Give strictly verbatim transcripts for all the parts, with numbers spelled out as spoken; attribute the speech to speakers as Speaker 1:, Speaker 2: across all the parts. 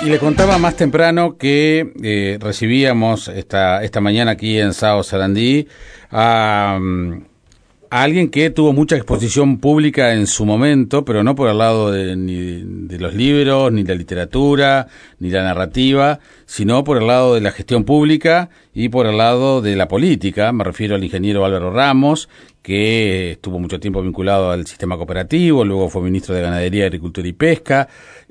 Speaker 1: Y le contaba más temprano que eh, recibíamos esta, esta mañana aquí en Sao Sarandí a, a alguien que tuvo mucha exposición pública en su momento, pero no por el lado de, ni de los libros, ni la literatura, ni la narrativa, sino por el lado de la gestión pública y por el lado de la política. Me refiero al ingeniero Álvaro Ramos, que estuvo mucho tiempo vinculado al sistema cooperativo, luego fue ministro de Ganadería, Agricultura y Pesca,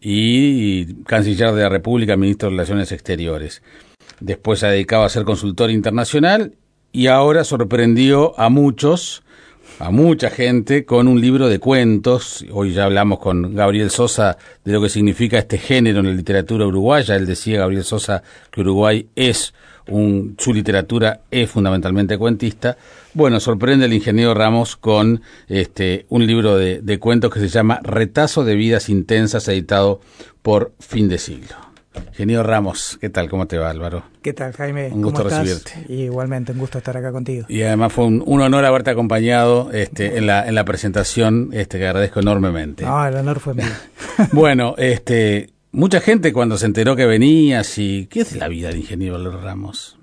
Speaker 1: y canciller de la República, ministro de Relaciones Exteriores. Después se ha dedicado a ser consultor internacional y ahora sorprendió a muchos, a mucha gente, con un libro de cuentos. Hoy ya hablamos con Gabriel Sosa de lo que significa este género en la literatura uruguaya. Él decía, Gabriel Sosa, que Uruguay es un, su literatura es fundamentalmente cuentista. Bueno, sorprende el ingeniero Ramos con este un libro de, de cuentos que se llama Retazo de vidas intensas, editado por Fin de Siglo. Ingeniero Ramos, ¿qué tal? ¿Cómo te va, Álvaro?
Speaker 2: ¿Qué tal, Jaime?
Speaker 1: Un gusto
Speaker 2: ¿Cómo estás?
Speaker 1: recibirte.
Speaker 2: Y igualmente, un gusto estar acá contigo.
Speaker 1: Y además fue un, un honor haberte acompañado este, en la en la presentación, este que agradezco enormemente.
Speaker 2: No, el honor fue mío.
Speaker 1: Bueno, este mucha gente cuando se enteró que venías y ¿qué es la vida del ingeniero Álvaro Ramos?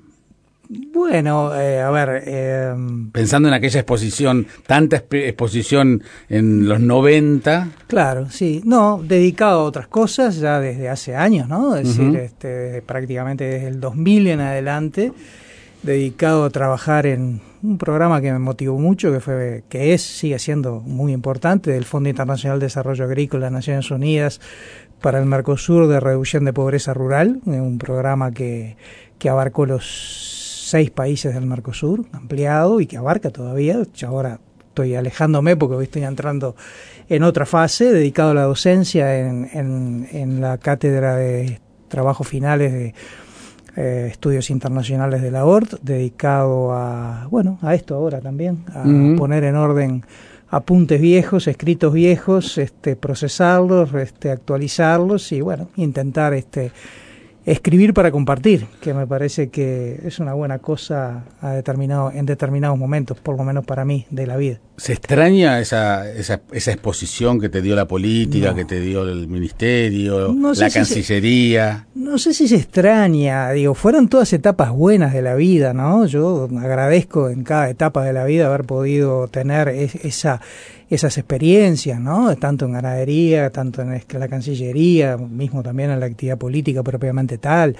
Speaker 2: Bueno, eh, a ver... Eh,
Speaker 1: Pensando en aquella exposición, tanta exposición en los noventa.
Speaker 2: Claro, sí. No, dedicado a otras cosas ya desde hace años, ¿no? Es
Speaker 1: Uh-huh.
Speaker 2: decir, este, desde, prácticamente desde el dos mil en adelante, dedicado a trabajar en un programa que me motivó mucho, que fue que es, sigue siendo muy importante, del Fondo Internacional de Desarrollo Agrícola de Naciones Unidas para el Mercosur de Reducción de Pobreza Rural, un programa que, que abarcó los seis países del Mercosur, ampliado y que abarca todavía. Yo ahora estoy alejándome porque hoy estoy entrando en otra fase, dedicado a la docencia en, en, en la cátedra de trabajos finales de eh, estudios internacionales de la O R T, dedicado a, bueno, a esto ahora también, a uh-huh. poner en orden apuntes viejos, escritos viejos, este, procesarlos, este, actualizarlos y bueno, intentar este escribir para compartir, que me parece que es una buena cosa a determinado, en determinados momentos, por lo menos para mí, de la vida.
Speaker 1: ¿Se extraña esa esa, esa exposición que te dio la política,
Speaker 2: no.
Speaker 1: que te dio el ministerio,
Speaker 2: no
Speaker 1: la
Speaker 2: si
Speaker 1: Cancillería?
Speaker 2: Se, no sé si se extraña, digo, fueron todas etapas buenas de la vida, ¿no? Yo agradezco en cada etapa de la vida haber podido tener es, esa... esas experiencias, ¿no? Tanto en ganadería, tanto en la Cancillería, mismo también en la actividad política propiamente tal.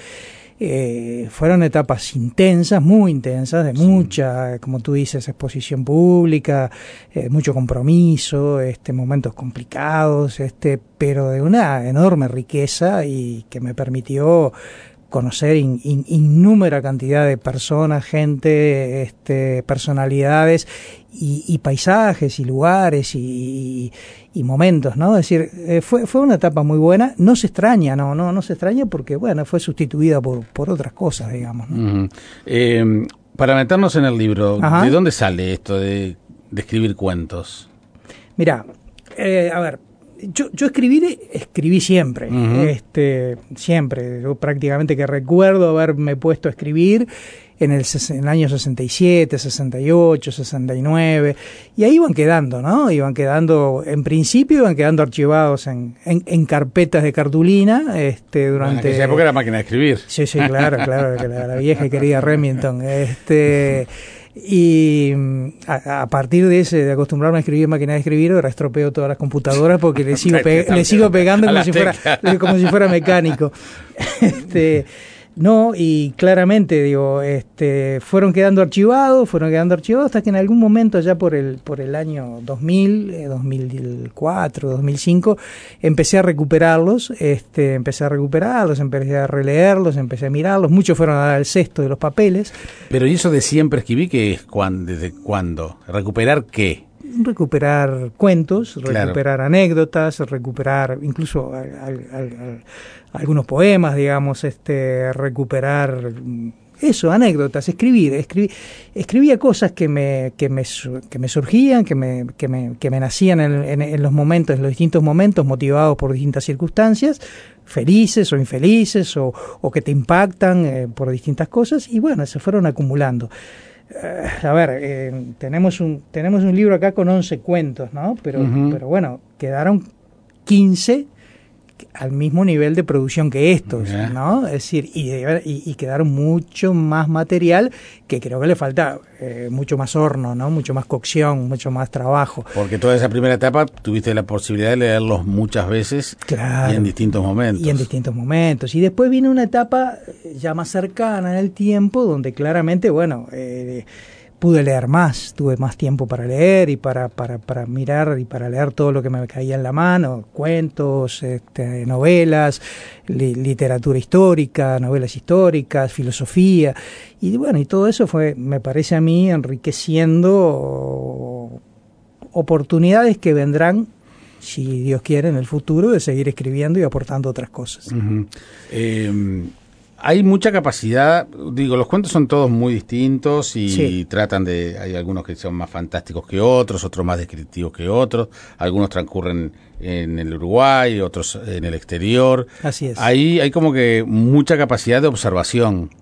Speaker 2: Eh, fueron etapas intensas, muy intensas, de mucha, sí. como tú dices, exposición pública, eh, mucho compromiso, este, momentos complicados, este, pero de una enorme riqueza y que me permitió conocer in, in, innúmera cantidad de personas, gente, este, personalidades y, y paisajes y lugares y, y momentos, ¿no? Es decir, eh, fue fue una etapa muy buena. No se extraña, no, no, no se extraña porque bueno, fue sustituida por por otras cosas, digamos, ¿no?
Speaker 1: Uh-huh. Eh, para meternos en el libro, Ajá. ¿de dónde sale esto de, de escribir cuentos?
Speaker 2: Mirá, eh, a ver. Yo, yo escribí, escribí siempre, uh-huh. este, siempre. Yo prácticamente que recuerdo haberme puesto a escribir en el, en el año sesenta y siete, sesenta y ocho, sesenta y nueve, y ahí iban quedando, ¿no? Iban quedando, en principio iban quedando archivados en, en, en carpetas de cartulina, este, durante...
Speaker 1: En aquella época era máquina de escribir.
Speaker 2: Sí, sí, claro, claro, la, la vieja y querida Remington, este... Y a, a partir de ese, de acostumbrarme a escribir en máquina de escribir, ahora estropeo todas las computadoras porque le sigo, pe le sigo pegando como si, fuera, como si fuera mecánico. Este, no, y claramente, digo, este, fueron quedando archivados, fueron quedando archivados hasta que en algún momento, ya por el, por el año dos mil, eh, dos mil cuatro, dos mil cinco, empecé a recuperarlos, este, empecé a recuperarlos, empecé a releerlos, empecé a mirarlos, muchos fueron a dar al cesto de los papeles.
Speaker 1: Pero ¿y eso de siempre escribí qué es? ¿Cuándo, ¿Desde cuándo? ¿Recuperar qué?
Speaker 2: Recuperar cuentos,
Speaker 1: claro.
Speaker 2: recuperar anécdotas, recuperar incluso al, al, al, algunos poemas, digamos, este, recuperar eso, anécdotas, escribir, escribir escribía cosas que me que me que me surgían, que me que me que me nacían en, en, en los momentos, en los distintos momentos, motivados por distintas circunstancias, felices o infelices o, o que te impactan eh, por distintas cosas y bueno, se fueron acumulando. Uh, a ver, eh, tenemos un tenemos un libro acá con once cuentos, ¿no? Pero, uh-huh. pero bueno, quedaron quince al mismo nivel de producción que estos,
Speaker 1: yeah.
Speaker 2: ¿no? Es decir, y, y, y quedaron mucho más material que creo que le falta eh, mucho más horno, ¿no? Mucho más cocción, mucho más trabajo.
Speaker 1: Porque toda esa primera etapa tuviste la posibilidad de leerlos muchas veces, claro, y en distintos momentos.
Speaker 2: Y en distintos momentos. Y después viene una etapa ya más cercana en el tiempo, donde claramente, bueno, eh, pude leer más, tuve más tiempo para leer y para, para, para mirar y para leer todo lo que me caía en la mano, cuentos, este, novelas, li, literatura histórica, novelas históricas, filosofía, y bueno, y todo eso fue, me parece a mí, enriqueciendo oportunidades que vendrán, si Dios quiere, en el futuro, de seguir escribiendo y aportando otras cosas.
Speaker 1: Uh-huh. Eh, hay mucha capacidad, digo, los cuentos son todos muy distintos y sí. tratan de, hay algunos que son más fantásticos que otros, otros más descriptivos que otros, algunos transcurren en el Uruguay, otros en el exterior.
Speaker 2: Así es.
Speaker 1: Ahí hay como que mucha capacidad de observación.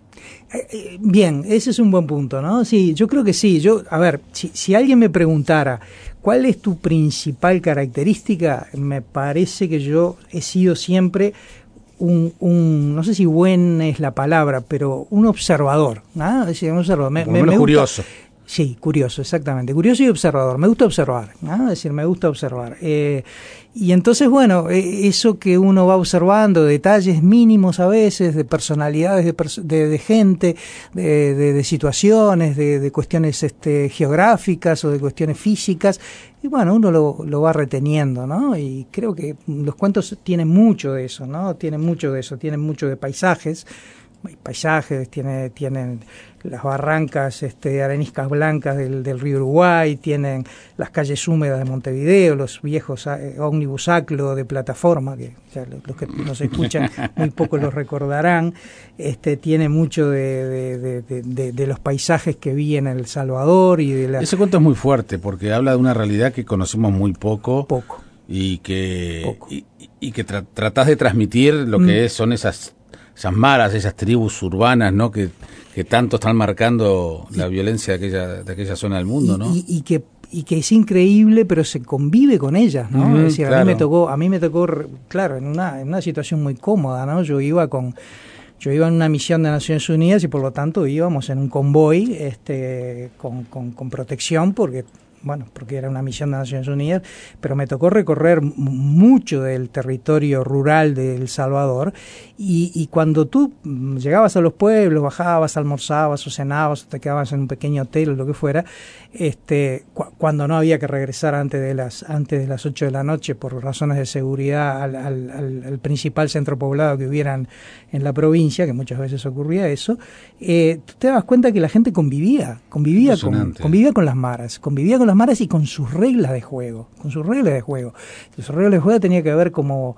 Speaker 2: Bien, ese es un buen punto, ¿no? Sí, yo creo que sí. Yo, a ver, si, si alguien me preguntara cuál es tu principal característica, me parece que yo he sido siempre un, un no sé si buen es la palabra, pero un observador, ¿no? Es decir, un observador. Me, me, me
Speaker 1: curioso.
Speaker 2: Gusta, sí, curioso, exactamente. Curioso y observador. Me gusta observar, ¿no? Es decir, me gusta observar. Eh, y entonces, bueno, eso que uno va observando, detalles mínimos a veces, de personalidades de, pers- de, de gente, de, de, de situaciones, de, de cuestiones este, geográficas o de cuestiones físicas, y bueno, uno lo, lo va reteniendo, ¿no? Y creo que los cuentos tienen mucho de eso, ¿no? Tienen mucho de eso, tienen mucho de paisajes, paisajes, tiene, tienen las barrancas, este, areniscas blancas del, del río Uruguay, tienen las calles húmedas de Montevideo, los viejos eh, ómnibus Aclo de plataforma, que ya los que nos escuchan muy poco los recordarán, este, tiene mucho de, de, de, de, de, de los paisajes que vi en El Salvador y de la...
Speaker 1: Ese cuento es muy fuerte porque habla de una realidad que conocemos muy poco.
Speaker 2: Poco.
Speaker 1: Y que,
Speaker 2: poco.
Speaker 1: Y, y que tra- tratás de transmitir lo que mm. es, son esas... esas maras, esas tribus urbanas, ¿no? Que, que tanto están marcando la violencia de aquella, de aquella zona del mundo,
Speaker 2: y,
Speaker 1: ¿no?
Speaker 2: Y, y que y que es increíble, pero se convive con ellas, ¿no?
Speaker 1: Mm,
Speaker 2: es decir,
Speaker 1: claro.
Speaker 2: a mí me tocó, a mí me tocó, claro, en una, en una situación muy cómoda, ¿no? Yo iba con, yo iba en una misión de Naciones Unidas y por lo tanto íbamos en un convoy, este, con, con, con protección, porque bueno, porque era una misión de Naciones Unidas, pero me tocó recorrer mucho del territorio rural de El Salvador y, y cuando tú llegabas a los pueblos, bajabas, almorzabas o cenabas o te quedabas en un pequeño hotel o lo que fuera, este, cu- cuando no había que regresar antes de las antes de las ocho de la noche por razones de seguridad al, al, al, al principal centro poblado que hubiera en, en la provincia, que muchas veces ocurría eso, eh, tú te das cuenta que la gente convivía, convivía con, convivía con las maras, convivía con las maras y con sus reglas de juego, con sus reglas de juego. Sus reglas de juego tenía que ver como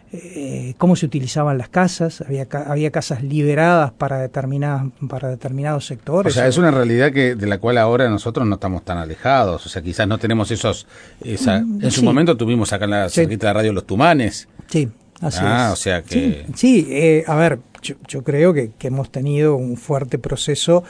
Speaker 2: eh, cómo se utilizaban las casas, había había casas liberadas para determinadas para determinados sectores.
Speaker 1: O sea, es una realidad que de la cual ahora nosotros no estamos tan alejados, o sea, quizás no tenemos esos esa, en sí. su momento tuvimos acá en la
Speaker 2: sí.
Speaker 1: cerquita de radio Los Tumanes.
Speaker 2: Sí, así
Speaker 1: ah,
Speaker 2: es.
Speaker 1: o sea que
Speaker 2: sí, sí eh, a ver, yo, yo creo que, que hemos tenido un fuerte proceso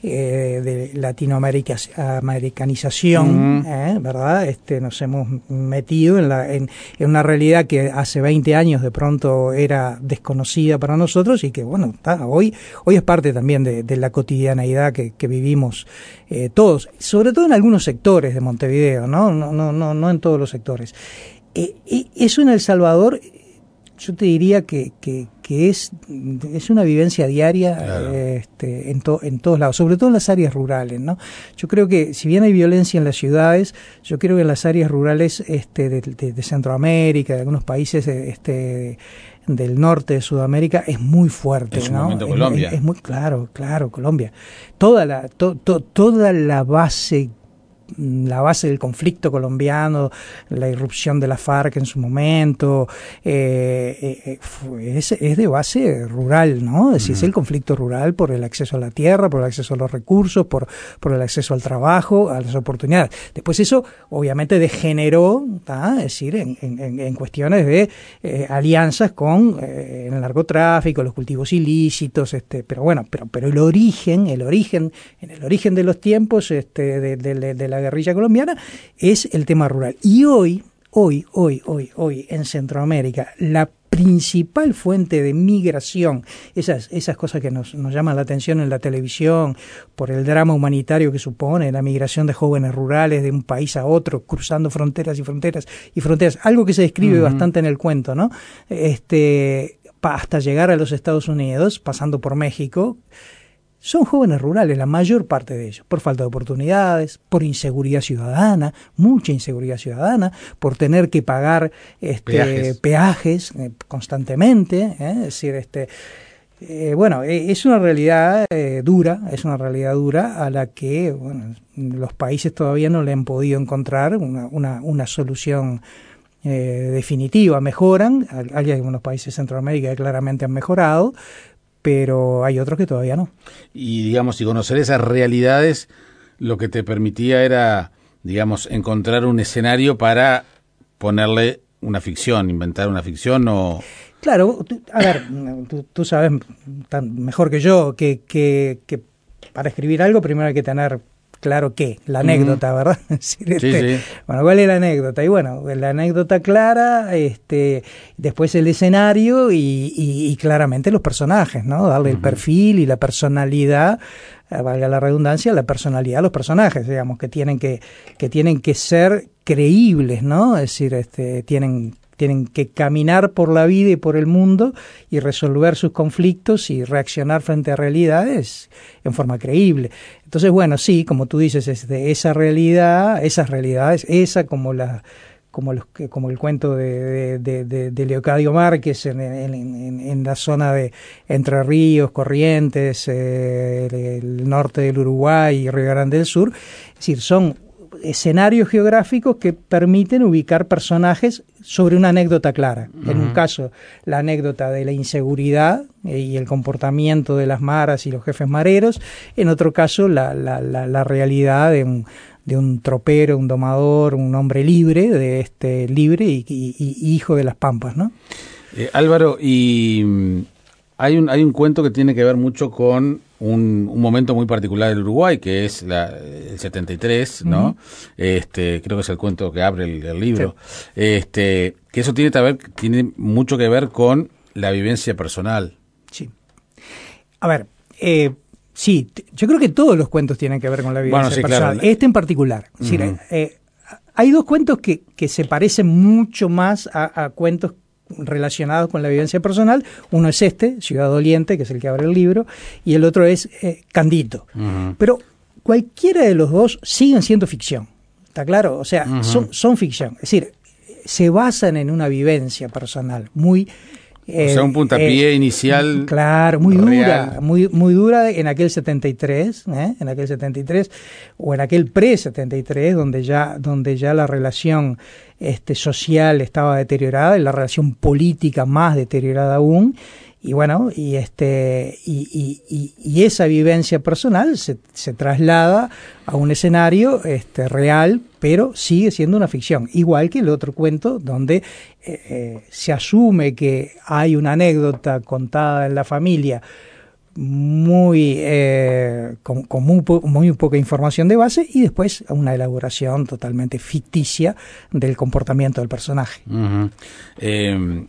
Speaker 2: Eh, de latinoamericanización, uh-huh. eh, ¿verdad? Este, nos hemos metido en, la, en, en una realidad que hace veinte años de pronto era desconocida para nosotros y que, bueno, está, hoy, hoy es parte también de, de la cotidianeidad que, que vivimos eh, todos, sobre todo en algunos sectores de Montevideo, ¿no? No, no, no, no en todos los sectores. Eh, eso en El Salvador, yo te diría que, que, que es, es una vivencia diaria, claro. este, en, to, en todos lados, sobre todo en las áreas rurales, ¿no? Yo creo que si bien hay violencia en las ciudades, yo creo que en las áreas rurales este, de, de, de Centroamérica, de algunos países este, del norte de Sudamérica, es muy fuerte,
Speaker 1: en su
Speaker 2: ¿no?
Speaker 1: momento
Speaker 2: es,
Speaker 1: Colombia.
Speaker 2: Es, es muy claro, claro, Colombia. Toda la, to, to, toda la base la base del conflicto colombiano, la irrupción de la FARC en su momento, eh, eh, es, es de base rural, ¿no? Es decir, uh-huh. es el conflicto rural por el acceso a la tierra, por el acceso a los recursos, por, por el acceso al trabajo, a las oportunidades. Después eso, obviamente, degeneró, ¿tá? Es decir, en, en, en cuestiones de eh, alianzas con eh, el narcotráfico, los cultivos ilícitos, este, pero bueno, pero, pero el origen, el origen, en el origen de los tiempos, este, de, de, de, de la guerrilla colombiana es el tema rural. Y hoy, hoy, hoy, hoy, hoy en Centroamérica, la principal fuente de migración, esas, esas cosas que nos, nos llaman la atención en la televisión, por el drama humanitario que supone la migración de jóvenes rurales de un país a otro, cruzando fronteras y fronteras y fronteras, algo que se describe uh-huh. bastante en el cuento, ¿no? Este, hasta llegar a los Estados Unidos, pasando por México. Son jóvenes rurales, la mayor parte de ellos, por falta de oportunidades, por inseguridad ciudadana, mucha inseguridad ciudadana, por tener que pagar este, peajes, peajes eh, constantemente, ¿eh? Es decir, este, eh, bueno, eh, es una realidad eh, dura, es una realidad dura a la que bueno, los países todavía no le han podido encontrar una, una, una solución eh, definitiva. Mejoran, hay algunos países de Centroamérica que claramente han mejorado, pero hay otros que todavía no.
Speaker 1: Y, digamos, y conocer esas realidades lo que te permitía era, digamos, encontrar un escenario para ponerle una ficción, inventar una ficción o...
Speaker 2: Claro, tú, a ver, tú, tú sabes tan mejor que yo que, que, que para escribir algo primero hay que tener claro qué, la anécdota, uh-huh. ¿verdad? Es decir, este, sí, sí. Bueno, ¿cuál es la anécdota? Y bueno, la anécdota clara, este, después el escenario y, y, y claramente los personajes, ¿no? Darle uh-huh. el perfil y la personalidad, valga la redundancia, la personalidad a los personajes, digamos, que tienen que, que tienen que ser creíbles, ¿no? Es decir, este, tienen tienen que caminar por la vida y por el mundo y resolver sus conflictos y reaccionar frente a realidades en forma creíble. Entonces, bueno, sí, como tú dices, es de esa realidad, esas realidades, esa como la como los como el cuento de, de, de, de Leocadio Márquez en, en, en, en la zona de Entre Ríos, Corrientes, eh, el, el norte del Uruguay y Río Grande del Sur. Es decir, son escenarios geográficos que permiten ubicar personajes sobre una anécdota clara. Uh-huh. En un caso, la anécdota de la inseguridad eh, y el comportamiento de las maras y los jefes mareros. En otro caso, la, la, la, la realidad de un, de un tropero, un domador, un hombre libre, de este libre y, y, y hijo de las pampas, ¿no?
Speaker 1: Eh, Álvaro, y hay un, hay un cuento que tiene que ver mucho con Un, un momento muy particular del Uruguay, que es la, el setenta y tres, ¿no? Uh-huh. Este, creo que es el cuento que abre el, el libro. Sí. Este, que eso tiene, que ver, tiene mucho que ver con la vivencia personal.
Speaker 2: Sí. A ver, eh, sí, t- yo creo que todos los cuentos tienen que ver con la vivencia bueno, sí, personal. Claro. Este en particular. Uh-huh. Es decir, eh, hay dos cuentos que, que se parecen mucho más a, a cuentos relacionados con la vivencia personal. Uno es este, Ciudad Doliente, que es el que abre el libro, y el otro es eh, Candito. Uh-huh. Pero cualquiera de los dos siguen siendo ficción, ¿está claro? O sea, uh-huh. son, son ficción. Es decir, se basan en una vivencia personal muy...
Speaker 1: Eh, o sea, un puntapié eh, inicial.
Speaker 2: Claro, muy
Speaker 1: real.
Speaker 2: dura, muy muy dura en aquel setenta y tres, ¿eh? en aquel setenta y tres o en aquel pre-setenta y tres, donde ya donde ya la relación este social estaba deteriorada y la relación política más deteriorada aún. Y bueno, y este y, y, y, y esa vivencia personal se, se traslada a un escenario este real, pero sigue siendo una ficción, igual que el otro cuento donde eh, eh, se asume que hay una anécdota contada en la familia muy eh, con, con muy, po- muy poca información de base y después una elaboración totalmente ficticia del comportamiento del personaje.
Speaker 1: Uh-huh. Eh...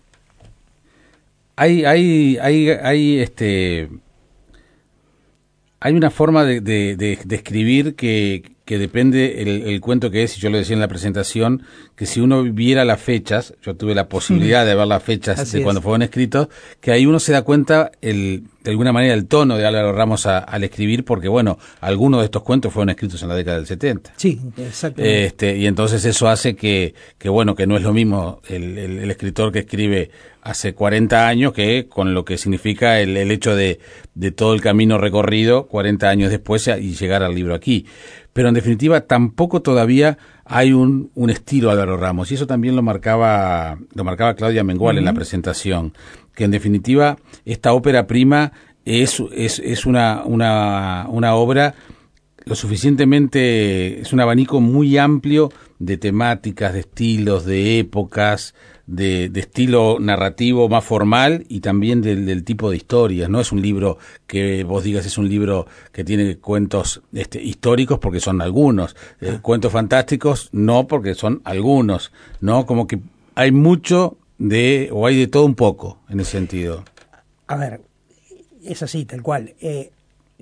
Speaker 1: Hay, hay, hay, hay, este, hay una forma de, de, de, de escribir que, que depende el, el cuento que es, y yo lo decía en la presentación, que si uno viera las fechas, yo tuve la posibilidad de ver las fechas Así de es. Cuando fueron escritos, que ahí uno se da cuenta el, de alguna manera el tono de Álvaro Ramos a, al escribir, porque bueno, algunos de estos cuentos fueron escritos en la década del setenta.
Speaker 2: Sí, exactamente.
Speaker 1: Este, y entonces eso hace que, que bueno, que no es lo mismo el, el, el escritor que escribe hace cuarenta años que con lo que significa el, el hecho de, de todo el camino recorrido cuarenta años después y llegar al libro aquí. Pero en definitiva tampoco todavía hay un, un estilo Álvaro Ramos, y eso también lo marcaba, lo marcaba Claudia Mengual uh-huh. en la presentación, que en definitiva esta ópera prima es, es, es una, una, una obra lo suficientemente, es un abanico muy amplio de temáticas, de estilos, de épocas, de, de estilo narrativo más formal y también del, del tipo de historias. No es un libro que vos digas es un libro que tiene cuentos este, históricos porque son algunos, eh, cuentos fantásticos no porque son algunos, ¿no? Como que hay mucho de, o hay de todo un poco en ese sentido.
Speaker 2: A ver, es así, tal cual. Eh,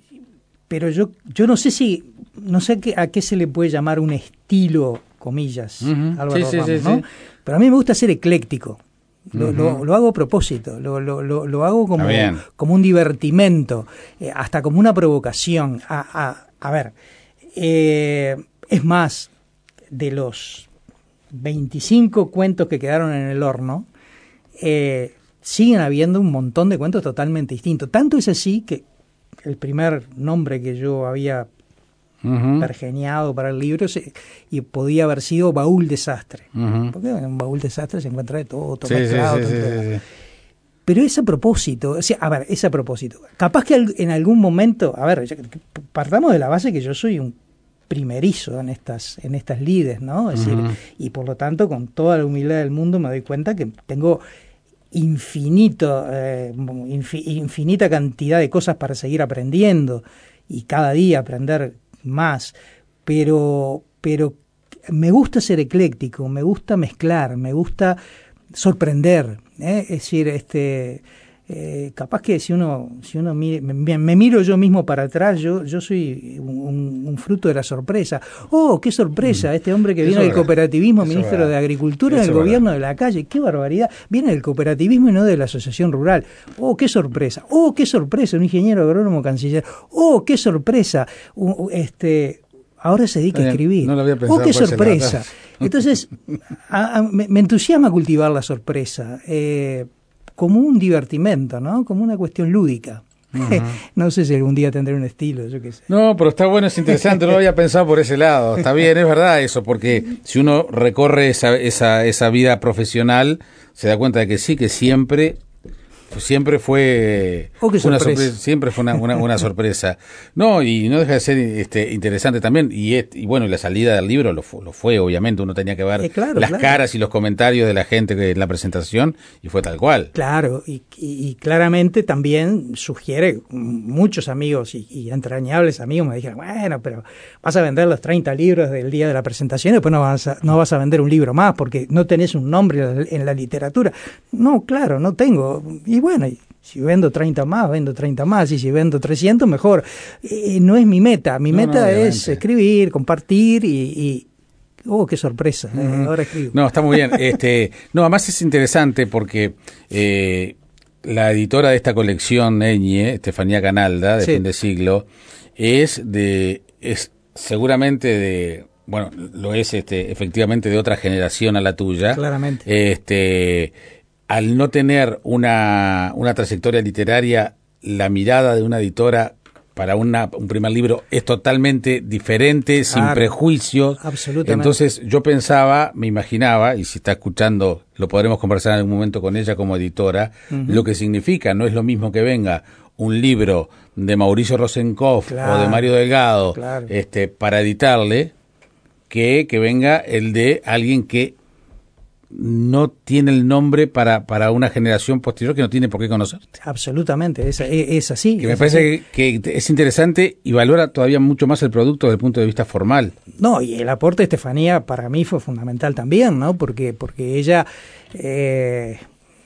Speaker 2: pero yo yo no sé si, no sé qué, a qué se le puede llamar un estilo, comillas,
Speaker 1: Uh-huh.
Speaker 2: Álvaro
Speaker 1: Sí, sí,
Speaker 2: Ramos,
Speaker 1: sí,
Speaker 2: ¿no?
Speaker 1: sí.
Speaker 2: Pero a mí me gusta ser ecléctico. Lo,
Speaker 1: Uh-huh.
Speaker 2: lo, lo hago a propósito, lo, lo, lo, lo hago como,
Speaker 1: Está bien.
Speaker 2: como un divertimento, eh, hasta como una provocación. A, a, a ver, eh, es más, de los veinticinco cuentos que quedaron en el horno, eh, siguen habiendo un montón de cuentos totalmente distintos. Tanto es así que el primer nombre que yo había
Speaker 1: Uh-huh.
Speaker 2: pergeniado para el libro se, y podía haber sido Baúl Desastre.
Speaker 1: Uh-huh.
Speaker 2: Porque en un baúl desastre se encuentra de todo, todo
Speaker 1: Sí, sí,
Speaker 2: mezclado,
Speaker 1: sí,
Speaker 2: todo
Speaker 1: sí,
Speaker 2: enredado.
Speaker 1: sí.
Speaker 2: Pero es a propósito, o sea, a ver, es a propósito. Capaz que al- en algún momento, a ver, ya que- que partamos de la base que yo soy un primerizo en estas en estas lides, ¿no? Es
Speaker 1: Ujú.
Speaker 2: decir, y por lo tanto, con toda la humildad del mundo, me doy cuenta que tengo infinito, eh, infi- infinita cantidad de cosas para seguir aprendiendo y cada día aprender más, pero, pero me gusta ser ecléctico, me gusta mezclar, me gusta sorprender, ¿eh? Es decir, este, eh, capaz que si uno, si uno mire, me, me miro yo mismo para atrás, yo, yo soy un, un fruto de la sorpresa. ¡Oh, qué sorpresa! Este hombre que
Speaker 1: Eso
Speaker 2: viene
Speaker 1: es
Speaker 2: del
Speaker 1: verdad.
Speaker 2: cooperativismo,
Speaker 1: Eso es
Speaker 2: ministro
Speaker 1: verdad.
Speaker 2: de Agricultura,
Speaker 1: Eso
Speaker 2: del
Speaker 1: es verdad.
Speaker 2: gobierno de la calle. ¡Qué barbaridad! Viene del cooperativismo y no de la asociación rural. ¡Oh, qué sorpresa! ¡Oh, qué sorpresa! Un ingeniero agrónomo canciller. ¡Oh, qué sorpresa! Un- un- este... Ahora se dedica a
Speaker 1: Bien,
Speaker 2: escribir.
Speaker 1: no lo había pensado
Speaker 2: ¡Oh, qué
Speaker 1: por ese
Speaker 2: sorpresa!
Speaker 1: lado.
Speaker 2: Entonces, a- a- me, me entusiasma cultivar la sorpresa, eh, como un divertimento, ¿no? Como una cuestión lúdica.
Speaker 1: Ujú.
Speaker 2: No sé si algún día tendré un estilo, yo qué sé.
Speaker 1: No, pero está bueno, es interesante, no lo había pensado por ese lado. Está bien, es verdad eso, porque si uno recorre esa, esa, esa vida profesional, se da cuenta de que sí, que siempre, siempre fue
Speaker 2: Oh, qué
Speaker 1: una
Speaker 2: sorpresa.
Speaker 1: sorpresa, siempre fue una, una, una sorpresa. No, y no deja de ser este, interesante también, y, es- y bueno, y la salida del libro lo, fu- lo fue, obviamente, uno tenía que ver
Speaker 2: Eh, claro,
Speaker 1: las
Speaker 2: claro.
Speaker 1: caras y los comentarios de la gente que- en la presentación, y fue tal cual.
Speaker 2: Claro, y, y- y claramente también sugiere, muchos amigos y, y entrañables amigos me dijeron, bueno, pero vas a vender los treinta libros del día de la presentación y después no vas a, no vas a vender un libro más porque no tenés un nombre en la, en la literatura. No, claro, no tengo. Y bueno, y si vendo treinta más, vendo treinta más, y si vendo trescientos, mejor. Eh, no es mi meta, mi
Speaker 1: No,
Speaker 2: meta
Speaker 1: no,
Speaker 2: es
Speaker 1: obviamente.
Speaker 2: escribir, compartir y... y oh, qué sorpresa, eh,
Speaker 1: Ujú.
Speaker 2: ahora escribo.
Speaker 1: No, está muy bien. Este, no, además es interesante porque eh, la editora de esta colección, Eñe, Estefanía Canalda, de
Speaker 2: Sí.
Speaker 1: fin de siglo, es de, es seguramente de, bueno, lo es este, efectivamente de otra generación a la tuya.
Speaker 2: Claramente.
Speaker 1: Este, al no tener una, una trayectoria literaria, la mirada de una editora para una, un primer libro es totalmente diferente, sin
Speaker 2: Claro.
Speaker 1: prejuicios.
Speaker 2: Absolutamente.
Speaker 1: Entonces yo pensaba, me imaginaba, y si está escuchando, lo podremos conversar en algún momento con ella como editora,
Speaker 2: Ujú.
Speaker 1: lo que significa, no es lo mismo que venga un libro de Mauricio Rosenkopf
Speaker 2: Claro.
Speaker 1: o de Mario Delgado
Speaker 2: Claro.
Speaker 1: este, para editarle, que, que venga el de alguien que no tiene el nombre para, para una generación posterior que no tiene por qué conocerte.
Speaker 2: Absolutamente, es, es, es así.
Speaker 1: Que me
Speaker 2: es
Speaker 1: parece
Speaker 2: así.
Speaker 1: que, que es interesante y valora todavía mucho más el producto desde el punto de vista formal.
Speaker 2: No, y el aporte de Estefanía para mí fue fundamental también, ¿no? Porque, porque ella, eh,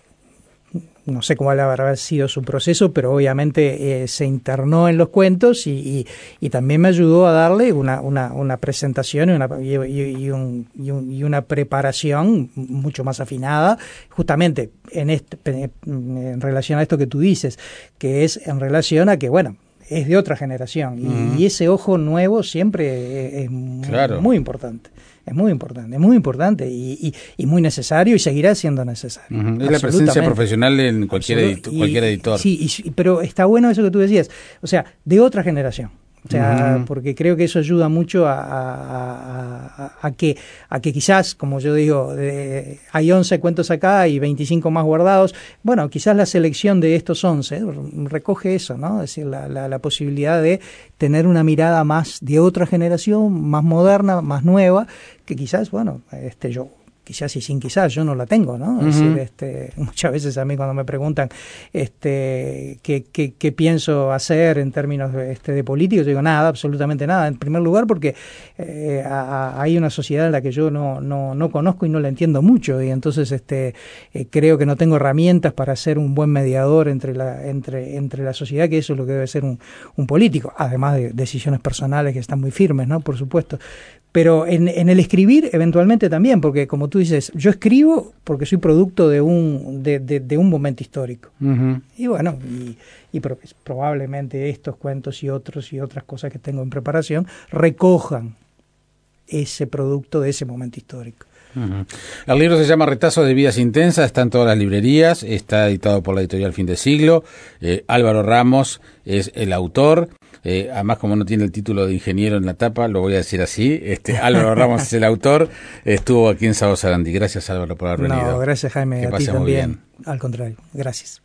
Speaker 2: no sé cómo habrá sido su proceso, pero obviamente eh, se internó en los cuentos y, y, y también me ayudó a darle una, una, una presentación y una, y, y, un, y, un, y una preparación mucho más afinada, justamente en, este, en relación a esto que tú dices, que es en relación a que, bueno, es de otra generación y,
Speaker 1: Ujú.
Speaker 2: y ese ojo nuevo siempre es, es muy,
Speaker 1: Claro.
Speaker 2: muy importante. Es muy importante, es muy importante y, y, y muy necesario y seguirá siendo necesario.
Speaker 1: Ujú. Es la presencia
Speaker 2: Absolutamente.
Speaker 1: profesional en cualquier,
Speaker 2: Absolut-
Speaker 1: edito-
Speaker 2: y-
Speaker 1: cualquier editor.
Speaker 2: Sí, y- pero está bueno eso que tú decías, o sea, de otra generación. O sea,
Speaker 1: Ujú.
Speaker 2: porque creo que eso ayuda mucho a, a, a, a que a que quizás, como yo digo, de, hay once cuentos acá y veinticinco más guardados. Bueno, quizás la selección de estos once recoge eso, ¿no? Es decir, la, la, la posibilidad de tener una mirada más de otra generación, más moderna, más nueva, que quizás, bueno, este yo quizás y sin quizás, yo no la tengo, ¿no? Es uh-huh. decir, este, muchas veces a mí cuando me preguntan este, qué, qué, qué pienso hacer en términos de, este, de políticos, yo digo nada, absolutamente nada. En primer lugar porque eh, a, a, hay una sociedad en la que yo no, no, no conozco y no la entiendo mucho, y entonces este, eh, creo que no tengo herramientas para ser un buen mediador entre la, entre, entre la sociedad, que eso es lo que debe ser un, un político, además de decisiones personales que están muy firmes, ¿no? Por supuesto. Pero en, en el escribir eventualmente también, porque como tú dices, yo escribo porque soy producto de un de, de, de un momento histórico. Uh-huh. Y bueno, y, y pro, probablemente estos cuentos y otros y otras cosas que tengo en preparación recojan ese producto de ese momento histórico.
Speaker 1: Uh-huh. El libro se llama Retazos de Vidas Intensas, está en todas las librerías, está editado por la editorial Fin de Siglo. eh, Álvaro Ramos es el autor. Eh, además, como no tiene el título de ingeniero en la tapa, lo voy a decir así. Este, Álvaro Ramos es el autor. Estuvo aquí en Sábado Sarandí. Gracias, Álvaro, por haber venido.
Speaker 2: No, gracias, Jaime.
Speaker 1: Que
Speaker 2: a
Speaker 1: pase
Speaker 2: ti
Speaker 1: muy
Speaker 2: también.
Speaker 1: bien.
Speaker 2: Al contrario, gracias.